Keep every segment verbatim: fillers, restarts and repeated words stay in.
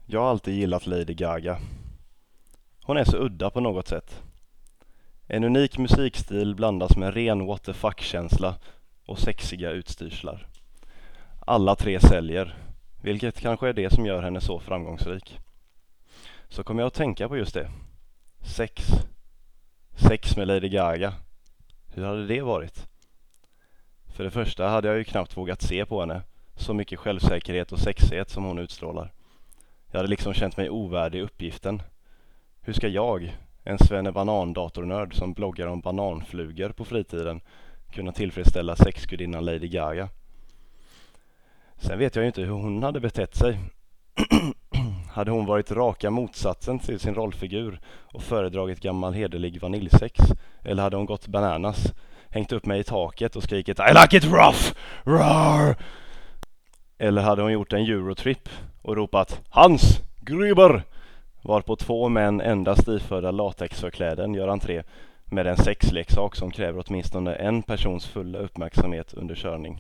Jag har alltid gillat Lady Gaga. Hon är så udda på något sätt. En unik musikstil blandas med ren what the fuck-känsla och sexiga utstyrslar. Alla tre säljer, vilket kanske är det som gör henne så framgångsrik. Så kommer jag att tänka på just det. Sex. Sex med Lady Gaga. Hur hade det varit? För det första hade jag ju knappt vågat se på henne. Så mycket självsäkerhet och sexighet som hon utstrålar. Jag hade liksom känt mig ovärdig uppgiften. Hur ska jag, en svennebanan-datornörd som bloggar om bananflugor på fritiden, kunna tillfredsställa sexgudinnan Lady Gaga? Sen vet jag ju inte hur hon hade betett sig. Hade hon varit raka motsatsen till sin rollfigur och föredragit gammal hederlig vaniljsex? Eller hade hon gått bananas, hängt upp mig i taket och skrikit I like it rough! Roar! Eller hade hon gjort en Eurotrip och ropat Hans! Gruber! Varpå två män endast iförda latexförkläden gör entré med en sexleksak som kräver åtminstone en persons fulla uppmärksamhet under körning.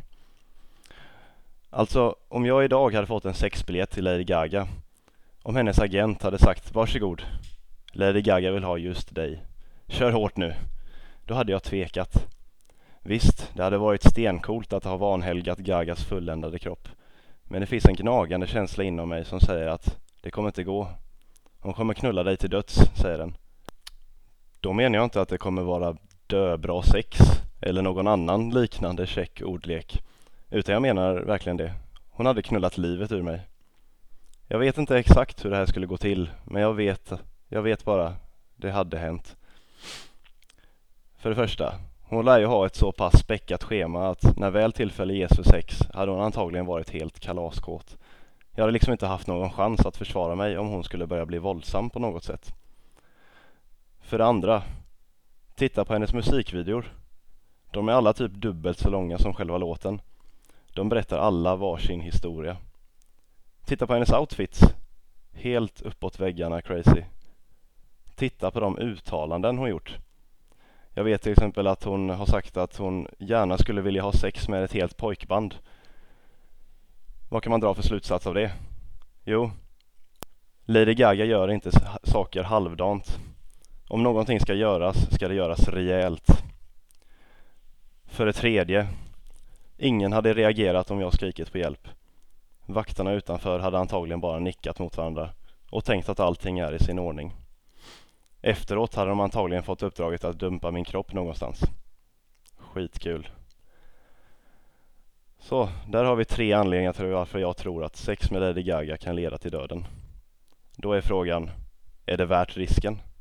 Alltså, om jag idag hade fått en sexbiljett till Lady Gaga, om hennes agent hade sagt varsågod, Lady Gaga vill ha just dig, kör hårt nu, då hade jag tvekat. Visst, det hade varit stenkult att ha vanhelgat Gagas fulländade kropp, men det finns en gnagande känsla inom mig som säger att det kommer inte gå. Hon kommer knulla dig till döds, säger den. Då menar jag inte att det kommer vara döbra sex eller någon annan liknande check ordlek. Utan jag menar verkligen det. Hon hade knullat livet ur mig. Jag vet inte exakt hur det här skulle gå till, men jag vet, jag vet bara, det hade hänt. För det första, hon lär ju ha ett så pass späckat schema att när väl tillfälle ges för sex hade hon antagligen varit helt kalaskåt. Jag hade liksom inte haft någon chans att försvara mig om hon skulle börja bli våldsam på något sätt. För det andra, titta på hennes musikvideor. De är alla typ dubbelt så långa som själva låten. De berättar alla varsin historia. Titta på hennes outfits. Helt uppåt väggarna crazy. Titta på de uttalanden hon gjort. Jag vet till exempel att hon har sagt att hon gärna skulle vilja ha sex med ett helt pojkband. Vad kan man dra för slutsats av det? Jo, Lady Gaga gör inte saker halvdant. Om någonting ska göras, ska det göras rejält. För det tredje, ingen hade reagerat om jag skrikit på hjälp. Vakterna utanför hade antagligen bara nickat mot varandra och tänkt att allting är i sin ordning. Efteråt hade de antagligen fått uppdraget att dumpa min kropp någonstans. Skitkul. Så, där har vi tre anledningar till varför jag tror att sex med Lady Gaga kan leda till döden. Då är frågan, är det värt risken?